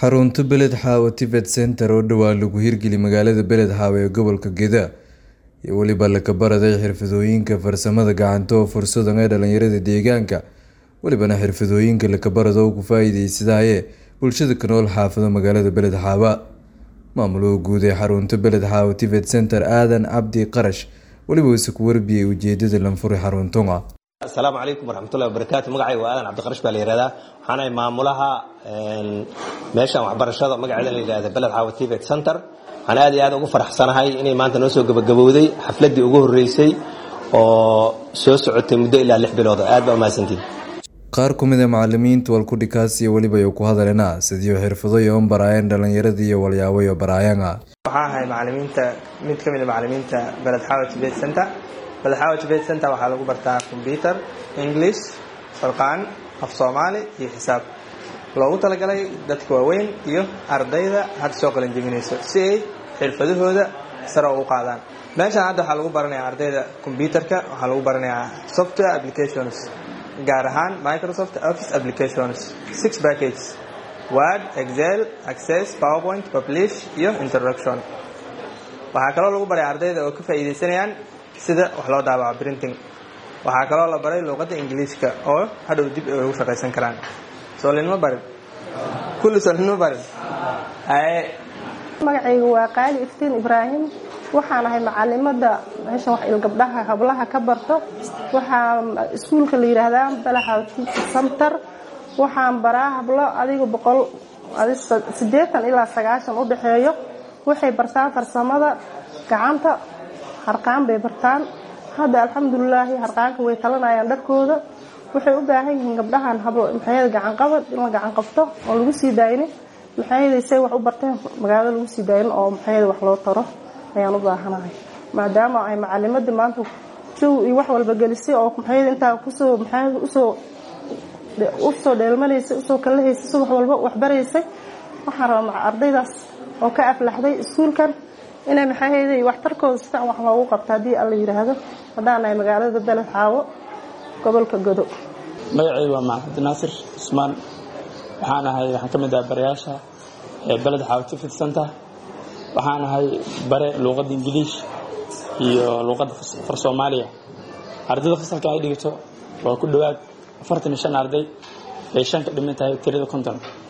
xarunta Beled Xaawo TVET Center oo dhawaan lagu hirgeliyay magaalada Beled Xaawo ee gobolka Gedo iyo waliba la baraday xirfadooyinka farsamada gacanta oo fursadaha ay dhalinyarada deegaanka walibana xirfadooyinka la barado ugu faa'iideysadaya bulshada ka nool xaafada magaalada Beled Xaawo maamulka guud ee xarunta Beled Xaawo TVET Center Aadan Cabdi Qarash waliba uu ku warbiyay ujeedada lan furay xaruntan. السلام عليكم ورحمة الله وبركاته. مقعي وأنا عبد القرش باليرادة. أنا معمولها ماشى وعبر الشاطئ مقعد اللي هذا بلد حاوي TVET Center. أنا هذا أقول فرح سنة هاي إني ما أنت نسوي جبودي حفلتي أقول الرئيسي وسوسعت مدة إلى اللحب الوضع هذا ما سنتين. qaar kumid ah macallimiinta walkudhikaasi waliba ay ku hadalena sidii xirfadayoon barayaan dhalinyarada iyo waliyaawayo barayanga waxaa ahay macallimiinta mid kamid ah macallimiinta Beled Xaawo TVET Center. Beled Xaawo TVET Center waxaa lagu bartaa computer, English, Farqaan, af Soomaali iyo xisaab. Loogu talagalay dadka waaweyn iyo ardayda hadda soo qalan jebinayso si ay xirfadahooda sare u qaadaan. Meeshaan hadda waxaa lagu baranayaa ardayda computerka, waxaa lagu baranayaa software applications gaar ahaan Microsoft Office applications 6 packages Word, Excel, Access, PowerPoint, Publish iyo Introduction. Waxaa kaloo lagu baray ardayda oo ka faa'iideysanayaan sida wax loo daabaco printing. Waxaa kaloo la baray luqadda Ingiriiska oo hadhow dib ugu shaqaysan karaan. Soolinimo barin kullu soolinimo barin magacaygu waa Qaali Iftiin Ibraahim waxaan ahay macallimada meesha wax gabdhaha hablaha ka barto waxaan iskuulka la yiraahdaa Beled Xaawo TVET Center waxaan baraa hablo adiga 180 ilaa 90 u dhaxeeyo waxay bartaan farsamada gacanta harqaan bay bartaan hadda alxamdulillah harqaanka way talanayaan dharkooda waxay u baahan yihiin gabdhahan hablo maxay gacan qabad in la gacan qabto oo lagu sii daayay maxay wax u barteen magaalada lagu sii daayay oo maxay wax loo taro ayaan u baahanahay maadaama ay macallimada maanta iyo wax walba gelisay oo maxay inta ku soo usoo dheelmanaysay usoo kala haysay wax walba wax baraysay waxaan rabaa ardaydaas oo ka aflaxday iskuulkan inay maxay wax tarkooda si wax loogu qabto hadii alla yiraahdo hadaan ay magaalada Beled Xaawo gobolka Gedo. magacaygu waa Maxamed Naasir Usmaan waxaan ka mid ah barayaasha Beled Xaawo TVET Center waxaan ahay bare luqadda Ingiriis iyo luqadda Soomaaliya ardayda fasalka ay dhigto waa ku dhawaad 45 arday ay shan ka dhiman tahay tirada 50